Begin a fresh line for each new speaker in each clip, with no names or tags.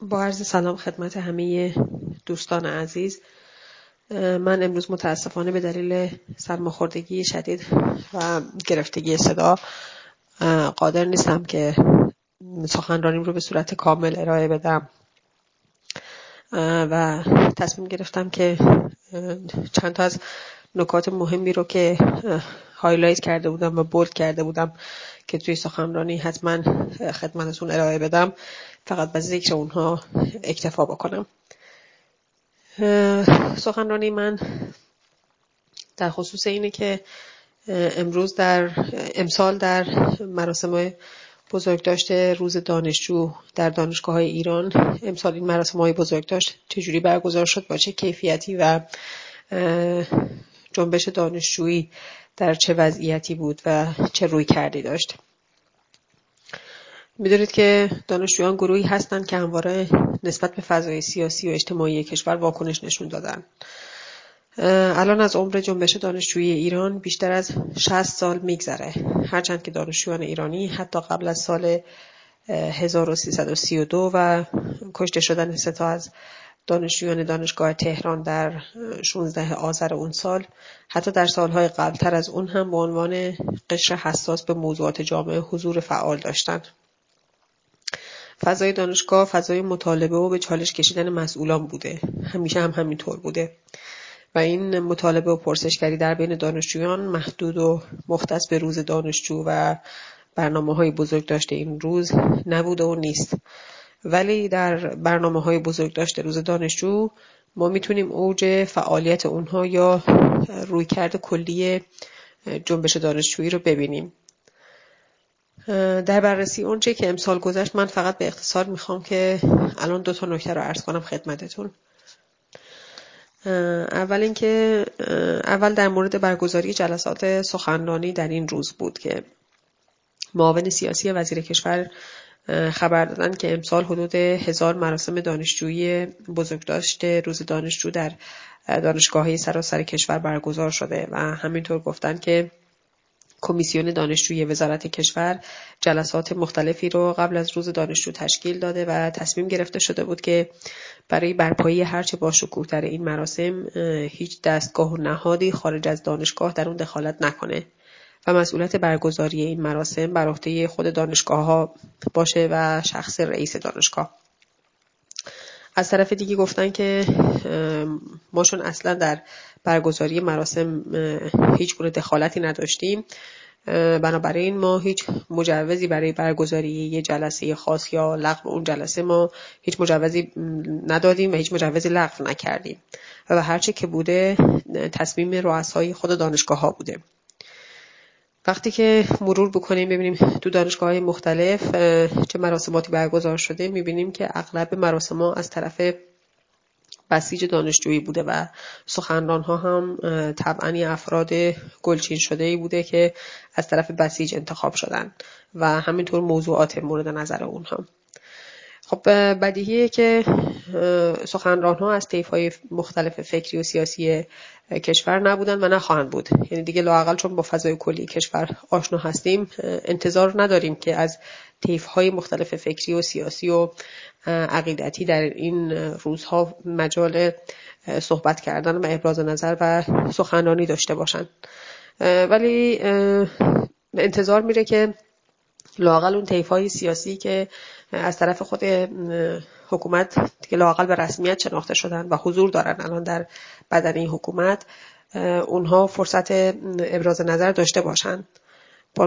با عرض سلام خدمت همه دوستان عزیز. من امروز متاسفانه به دلیل سرماخوردگی شدید و گرفتگی صدا قادر نیستم که سخنرانیم رو به صورت کامل ارائه بدم و تصمیم گرفتم که چند تا از نکات مهمی رو که هایلایت کرده بودم و بولد کرده بودم که توی سخنرانی حتما خدمتتون ارائه بدم فقط به ذکر اونها اکتفا بکنم. سخنرانی من در خصوص اینه که امسال در مراسم بزرگداشت روز دانشجو در دانشگاه‌های ایران، امسال این مراسم‌های بزرگداشت چجوری برگزار شد، با چه کیفیتی و جنبش دانشجویی در چه وضعیتی بود و چه رویکردی داشت. می‌دونید که دانشجویان گروهی هستند که همواره نسبت به فضای سیاسی و اجتماعی کشور واکنش نشون دادن. الان از عمر جنبش دانشجویی ایران بیشتر از 60 سال میگذره، هرچند که دانشجویان ایرانی حتی قبل از سال 1332 و کشته شدن 3 تا از دانشجویان دانشگاه تهران در 16 آذر اون سال، حتی در سالهای قبلتر از اون هم به عنوان قشر حساس به موضوعات جامعه حضور فعال داشتند. فضای دانشگاه فضای مطالبه و به چالش کشیدن مسئولان بوده، همیشه هم همینطور بوده و این مطالبه و پرسشگری در بین دانشجویان محدود و مختص به روز دانشجو و برنامه‌های بزرگداشت این روز نبوده و نیست. ولی در برنامه‌های بزرگداشت روز دانشجو ما میتونیم اوج فعالیت اونها یا رویکرد کلی جنبش دانشجویی رو ببینیم. در بررسی اونچه که امسال گذشت من فقط به اختصار میخوام که الان 2 تا نکته رو عرض کنم خدمتتون. اول در مورد برگزاری جلسات سخنرانی در این روز بود که معاون سیاسی وزیر کشور خبر دادن که امسال حدود 1000 مراسم دانشجویی بزرگداشت روز دانشجو در دانشگاه‌های سراسر کشور برگزار شده و همینطور گفتن که کمیسیون دانشجویی وزارت کشور جلسات مختلفی رو قبل از روز دانشجو تشکیل داده و تصمیم گرفته شده بود که برای برپایی هرچه باشکوه‌تر این مراسم هیچ دستگاه و نهادی خارج از دانشگاه در اون دخالت نکنه و مسئولیت برگزاری این مراسم بر عهده خود دانشگاه‌ها باشه و شخص رئیس دانشگاه. از طرف دیگه گفتن که ماشون اصلا در برگزاری مراسم هیچ گونه دخالتی نداشتیم، بنابراین ما هیچ مجوزی برای برگزاری یه جلسه خاص یا لغو اون جلسه ما هیچ مجوزی ندادیم و هیچ مجوزی لغو نکردیم و هرچه که بوده تصمیم رؤسای خود دانشگاه ها بوده. وقتی که مرور بکنیم ببینیم تو دانشگاه‌های مختلف چه مراسماتی برگزار شده، می‌بینیم که اغلب مراسم‌ها از طرف بسیج دانشجویی بوده و سخنران‌ها هم طبعاً افراد گلچین شده‌ای بوده که از طرف بسیج انتخاب شدن و همینطور موضوعات مورد نظر اونها. خب بدیهیه که سخنران‌ها از طیف‌های مختلف فکری و سیاسی کشور نبودن و نخواهند بود. یعنی دیگه لااقل چون با فضای کلی کشور آشنا هستیم انتظار نداریم که از طیف‌های مختلف فکری و سیاسی و عقیدتی در این روزها مجال صحبت کردن و ابراز نظر و سخنرانی داشته باشند. ولی انتظار میره که لااقل اون طیف‌های سیاسی که از طرف خود حکومت که لااقل به رسمیت شناخته شدن و حضور دارن الان در بدن این حکومت، اونها فرصت ابراز نظر داشته باشن. به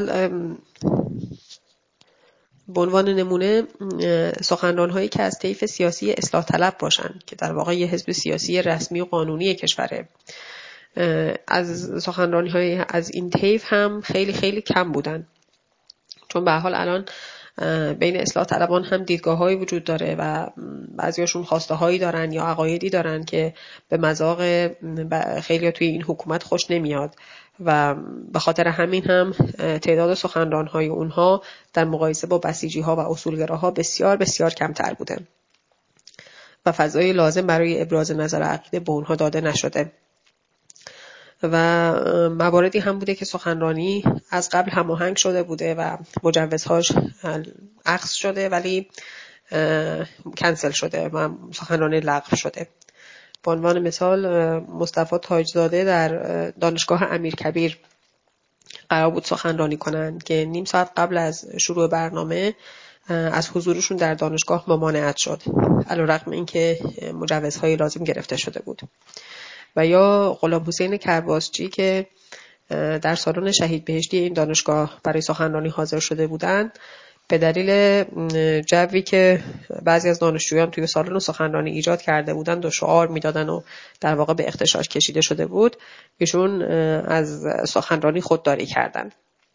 عنوان نمونه سخنران‌هایی که از طیف سیاسی اصلاح طلب باشن که در واقع یه حزب سیاسی رسمی و قانونی کشوره، از سخنرانی‌های از این طیف هم خیلی خیلی کم بودن، چون به هر حال الان بین اصلاح طلبان هم دیدگاه‌هایی وجود داره و بعضیاشون خواسته‌هایی دارن یا عقایدی دارن که به مذاق خیلی توی این حکومت خوش نمیاد و به خاطر همین هم تعداد سخنران‌های اونها در مقایسه با بسیجی‌ها و اصولگراها بسیار بسیار کمتر بوده و فضای لازم برای ابراز نظر عقیده به اونها داده نشده و مواردی هم بوده که سخنرانی از قبل هماهنگ شده بوده و مجوزهاش اخذ شده ولی کنسل شده و سخنرانی لغو شده. به عنوان مثال مصطفی تاجزاده در دانشگاه امیرکبیر قرار بود سخنرانی کنند که نیم ساعت قبل از شروع برنامه از حضورشون در دانشگاه ممانعت شد، علیرغم اینکه مجوزهای لازم گرفته شده بود. و یا غلام حسین کرباسچی که در سالن شهید بهشتی این دانشگاه برای سخنرانی حاضر شده بودند، به دلیل جوی که بعضی از دانشجویان توی سالن سخنرانی ایجاد کرده بودند و شعار میدادن و در واقع به اغتشاش کشیده شده بود، ایشون از سخنرانی خودداری کردند.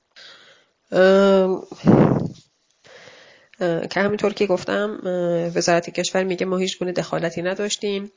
که همینطور که گفتم وزارت کشور میگه ما هیچ گونه دخالتی نداشتیم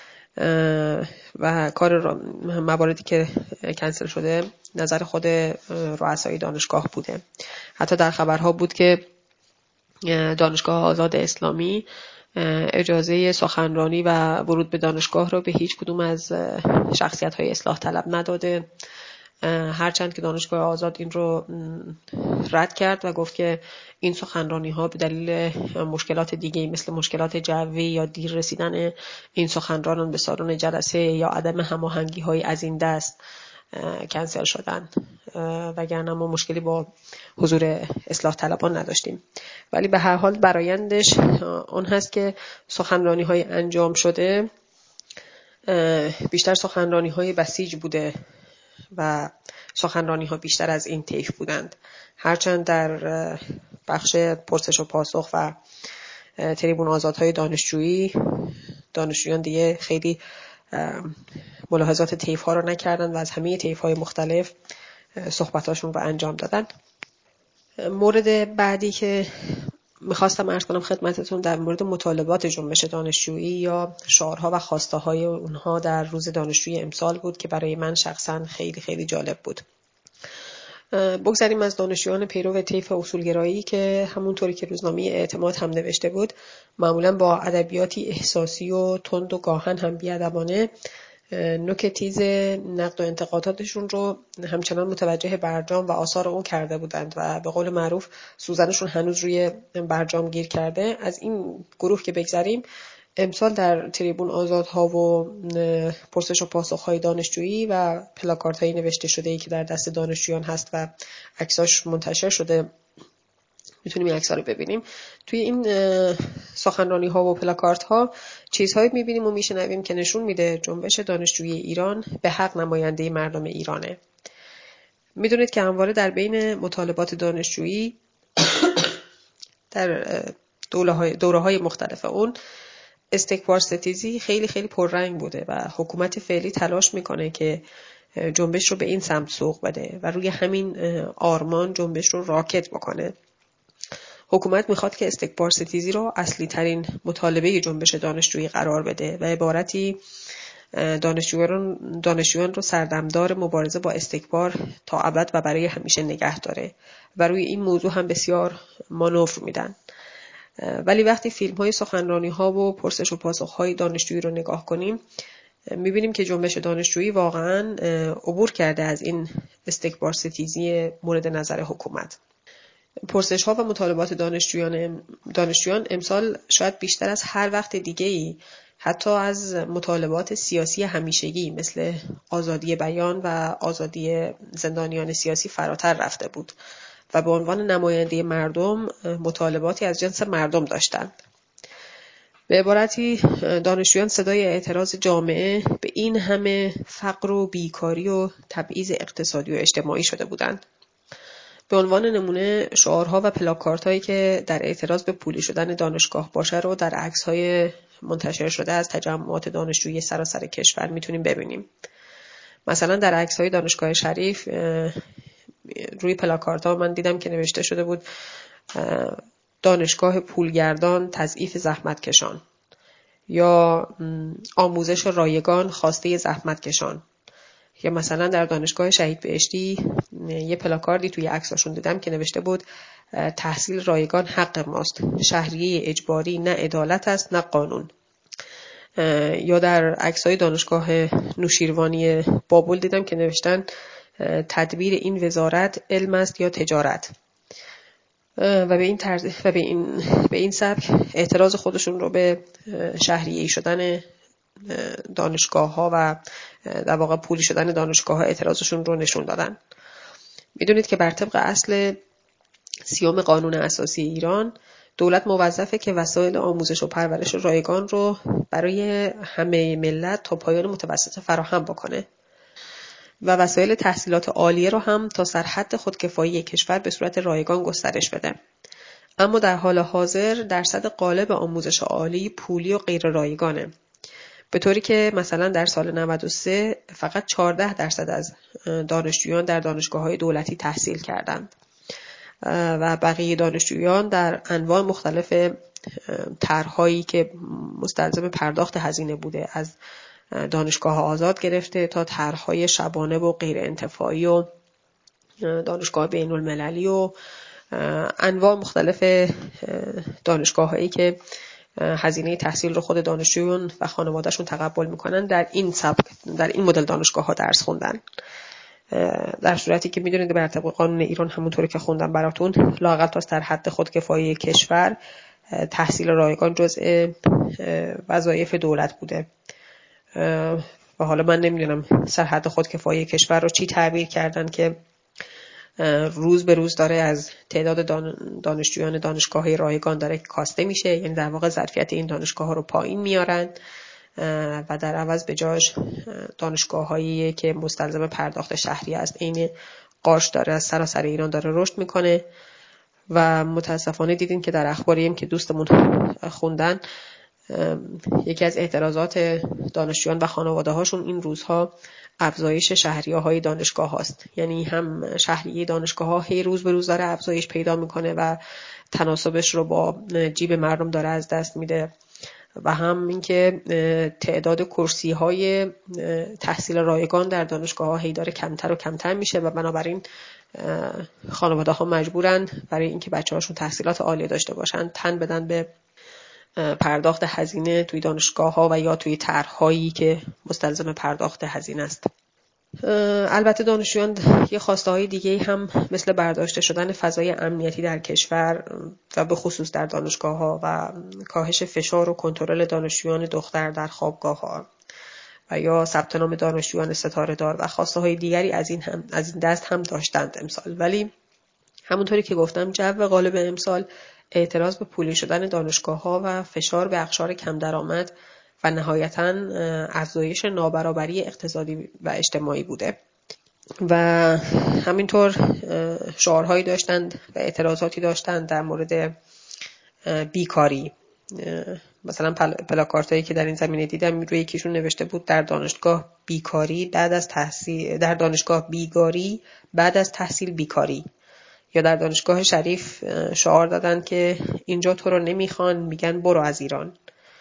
و کار مواردی که کنسل شده نظر خود رؤسای دانشگاه بوده. حتی در خبرها بود که دانشگاه آزاد اسلامی اجازه سخنرانی و ورود به دانشگاه رو به هیچ کدوم از شخصیت‌های اصلاح طلب نداده، هرچند که دانشگاه آزاد این رو رد کرد و گفت که این سخنرانی ها به دلیل مشکلات دیگه مثل مشکلات جوی یا دیر رسیدن این سخنرانان به سالن جلسه یا عدم هماهنگی های از این دست کنسل شدن، وگرنه ما مشکلی با حضور اصلاح طلبان نداشتیم. ولی به هر حال برآیندش اون هست که سخنرانی های انجام شده بیشتر سخنرانی های بسیج بوده و سخنرانی ها بیشتر از این طیف بودند، هرچند در بخش پرسش و پاسخ و تریبون آزادهای دانشجویان دیگه خیلی ملاحظات طیف ها رو نکردند و از همه طیف های مختلف صحبتاشون رو انجام دادن. مورد بعدی که میخواستم عرض کنم خدمتتون در مورد مطالبات جنبش دانشجویی یا شعارها و خواسته های اونها در روز دانشجویی امسال بود که برای من شخصا خیلی خیلی جالب بود. بگذاریم از دانشجویان پیرو طیف اصولگرایی که همونطوری که روزنامه اعتماد هم نوشته بود معمولا با ادبیاتی احساسی و تند و گاهن هم بی‌ادبانه نوک تیز نقد و انتقاداتشون رو همچنان متوجه برجام و آثار اون کرده بودند و به قول معروف سوزنشون هنوز روی برجام گیر کرده. از این گروه که بگذریم، امسال در تریبون آزادها و پرسش و پاسخ‌های دانشجویی و پلاکاردهای نوشته شده‌ای که در دست دانشجویان هست و عکساش منتشر شده، میتونیم این عکس‌ها رو ببینیم. توی این سخنرانی‌ها و پلاکاردها چیزهایی می‌بینیم و میشنویم که نشون میده جنبش دانشجویی ایران به حق نماینده مردم ایرانه. میدونید که همواره در بین مطالبات دانشجویی در دوره‌های مختلف اون استکبار ستیزی خیلی خیلی پررنگ بوده و حکومت فعلی تلاش میکنه که جنبش رو به این سمت سوق بده و روی همین آرمان جنبش رو راکت بکنه. حکومت میخواد که استکبار ستیزی رو اصلی ترین مطالبه جنبش دانشجویی قرار بده و عبارتی دانشجویان رو سردمدار مبارزه با استکبار تا ابد و برای همیشه نگه داره و روی این موضوع هم بسیار مانور میدن. ولی وقتی فیلم های سخنرانی ها و پرسش و پاسخ های دانشجویی رو نگاه کنیم میبینیم که جنبش دانشجویی واقعا عبور کرده از این استکبار ستیزی مورد نظر حکومت. پرسش ها و مطالبات دانشجویان امسال شاید بیشتر از هر وقت دیگه‌ای حتی از مطالبات سیاسی همیشگی مثل آزادی بیان و آزادی زندانیان سیاسی فراتر رفته بود و به عنوان نماینده مردم مطالباتی از جنس مردم داشتند. به عبارتی دانشجویان صدای اعتراض جامعه به این همه فقر و بیکاری و تبعیض اقتصادی و اجتماعی شده بودند. به عنوان نمونه شعارها و پلاکاردهایی که در اعتراض به پولی شدن دانشگاه باشه رو در عکس‌های منتشر شده از تجمعات دانشجویی سراسر کشور میتونیم ببینیم. مثلا در عکس‌های دانشگاه شریف روی پلاکاردها من دیدم که نوشته شده بود دانشگاه پولگردان تضعیف زحمتکشان، یا آموزش رایگان خواسته زحمتکشان. یا مثلا در دانشگاه شهید بهشتی یه پلاکاردی توی عکساشون دیدم که نوشته بود تحصیل رایگان حق ماست، شهریه اجباری نه عدالت است نه قانون. یا در عکسای دانشگاه نوشیروانی بابل دیدم که نوشتن تدبیر این وزارت علم است یا تجارت. و به این طرز و به این سبک اعتراض خودشون رو به شهریه‌ای شدن دانشگاه‌ها و در واقع پولی شدن دانشگاه‌ها اعتراضشون رو نشون دادن. میدونید که بر طبق اصل 30 قانون اساسی ایران دولت موظفه که وسایل آموزش و پرورش رایگان رو برای همه ملت تا پایان متوسطه فراهم بکنه و وسایل تحصیلات عالیه رو هم تا سرحد خودکفایی کشور به صورت رایگان گسترش بده. اما در حال حاضر درصد غالب آموزش عالی پولی و غیر رایگانه، به طوری که مثلا در سال 93 فقط 14% از دانشجویان در دانشگاه‌های دولتی تحصیل کردند و بقیه دانشجویان در انواع مختلف طرح‌هایی که مستلزم پرداخت هزینه بوده، از دانشگاه آزاد گرفته تا طرح‌های شبانه و غیر انتفاعی و دانشگاه بین المللی و انواع مختلف دانشگاه‌هایی که هزینه تحصیل رو خود دانشجویان و خانواده‌شون تقبل میکنن در این مدل دانشگاه‌ها درس خوندن، در صورتی که میدونید بر طبق قانون ایران همونطوری که خوندم براتون لااقل تا در حد خودکفایی کشور تحصیل رایگان جزء وظایف دولت بوده و حالا من نمیدونم سرحد خودکفایی کشور رو چی تعبیر کردن که روز به روز داره از تعداد دانشجویان دانشگاه‌های رایگان داره کاسته میشه، یعنی در واقع ظرفیت این دانشگاه‌ها رو پایین میارن و در عوض به جاش دانشگاه‌هایی که مستلزم پرداخت شهریه است عین قارش داره از سراسر ایران داره رشد میکنه و متاسفانه دیدین که در اخباریم که دوستمون خوندن یکی از اعتراضات دانشجویان و خانواده هاشون این روزها افزایش شهریه های دانشگاه هاست. یعنی هم شهریه دانشگاه ها هی روز به روز داره افزایش پیدا میکنه و تناسبش رو با جیب مردم داره از دست میده و هم اینکه تعداد کرسی های تحصیل رایگان در دانشگاه ها هی داره کمتر و کمتر میشه و بنابراین خانواده ها مجبورن برای اینکه بچه هاشون تحصیلات عالی داشته باشن تن بدن به پرداخت هزینه توی دانشگاه ها و یا توی طرح‌هایی که مستلزم پرداخت هزینه است. البته دانشجویان یه خواسته های دیگه هم مثل برداشته شدن فضای امنیتی در کشور و به خصوص در دانشگاه ها و کاهش فشار و کنترل دانشجویان دختر در خوابگاه ها و یا ثبت نام دانشجویان ستاره دار و خواسته های دیگری از این دست هم داشتند امسال. ولی همونطوری که گفتم جو غالب امسال اعتراض به پولی شدن دانشگاه‌ها و فشار به اقشار کم درآمد و نهایتاً افزایش نابرابری اقتصادی و اجتماعی بوده و همینطور شعارهایی داشتند و اعتراضاتی داشتند در مورد بیکاری. مثلا پلاکارتایی که در این زمینه دیدم روی یکیشون نوشته بود در دانشگاه بیکاری بعد از تحصیل، در دانشگاه بیگاری بعد از تحصیل بیکاری. یا در دانشگاه شریف شعار دادن که اینجا تو رو نمیخوان میگن برو از ایران.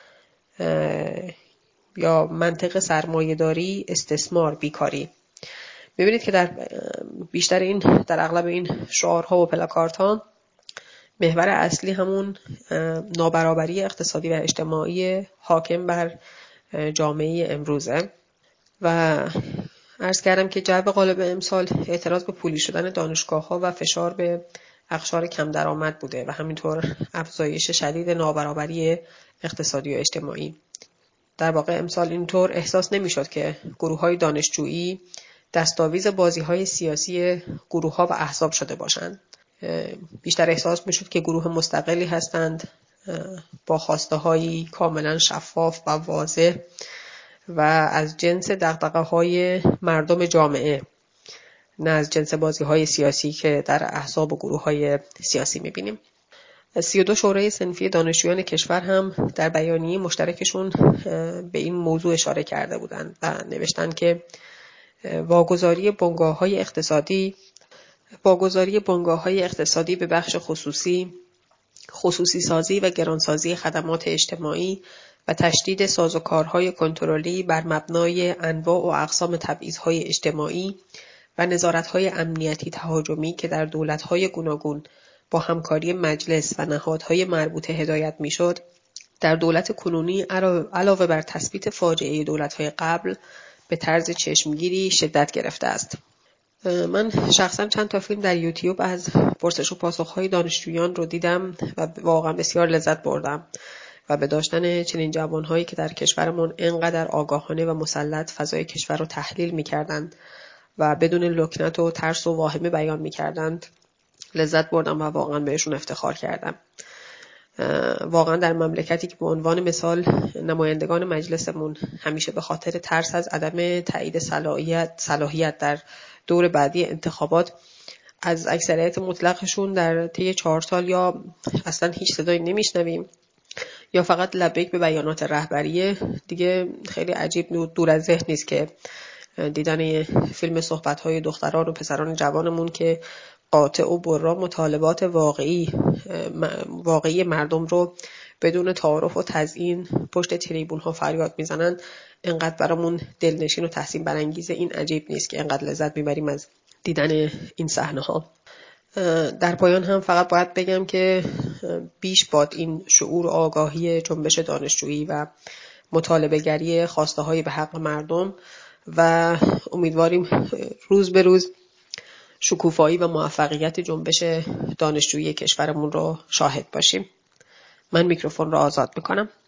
یا منطق سرمایه‌داری، استثمار، بیکاری. میبینید که در اغلب این شعارها و پلاکارت‌ها محور اصلی همون نابرابری اقتصادی و اجتماعی حاکم بر جامعه امروزه و عرض کردم که جو غالب امسال اعتراض به پولی شدن دانشگاه‌ها و فشار به اقشار کم درآمد بوده و همینطور افزایش شدید نابرابری اقتصادی و اجتماعی. در واقع امسال اینطور احساس نمی‌شد که گروه‌های دانشجویی دستاویز بازی‌های سیاسی گروه‌ها و احزاب شده باشند. بیشتر احساس می‌شد که گروه مستقلی هستند با خواسته‌هایی کاملا شفاف و واضح و از جنس دغدغه‌های مردم جامعه، نه از جنس بازی‌های سیاسی که در احزاب و گروه‌های سیاسی می‌بینیم. 32 شورای صنفی دانشجویان کشور هم در بیانیه مشترکشون به این موضوع اشاره کرده بودند و نوشتند که واگذاری بنگاه‌های اقتصادی به بخش خصوصی سازی و گرانسازی خدمات اجتماعی و تشدید سازوکارهای کنترلی بر مبنای انواع و اقسام تبعیض‌های اجتماعی و نظارت‌های امنیتی تهاجمی که در دولت‌های گوناگون با همکاری مجلس و نهادهای مربوطه هدایت می‌شد، در دولت کنونی علاوه بر تثبیت فاجعه دولت‌های قبل به طرز چشمگیری شدت گرفته است. من شخصا چند تا فیلم در یوتیوب از پرسش و پاسخ‌های دانشجویان رو دیدم و واقعا بسیار لذت بردم و به داشتن چنین جوانهایی که در کشورمون اینقدر آگاهانه و مسلط فضای کشور رو تحلیل می‌کردند و بدون لکنت و ترس و واهمه بیان می‌کردند لذت بردم و واقعا بهشون افتخار کردم. واقعا در مملکتی که به عنوان مثال نمایندگان مجلسمون همیشه به خاطر ترس از عدم تایید صلاحیت در دور بعدی انتخابات از اکثریت مطلقشون در طی 4 سال یا اصلا هیچ صدایی نمیشنویم یا فقط لبیک به بیانات رهبریه، دیگه خیلی عجیب دور از ذهن نیست که دیدن فیلم صحبت‌های دختران و پسران جوانمون که قاطع و برا مطالبات واقعی مردم رو بدون تعارف و تزیین پشت تریبون ها فریاد میزنن انقدر برامون دلنشین و تحسین برانگیزه. این عجیب نیست که انقدر لذت میبریم از دیدن این صحنه ها. در پایان هم فقط باید بگم که بیش باد این شعور و آگاهی جنبش دانشجویی و مطالبه گری خواسته های به حق مردم و امیدواریم روز به روز شکوفایی و موفقیت جنبش دانشجویی کشورمون رو شاهد باشیم. من میکروفون رو آزاد میکنم.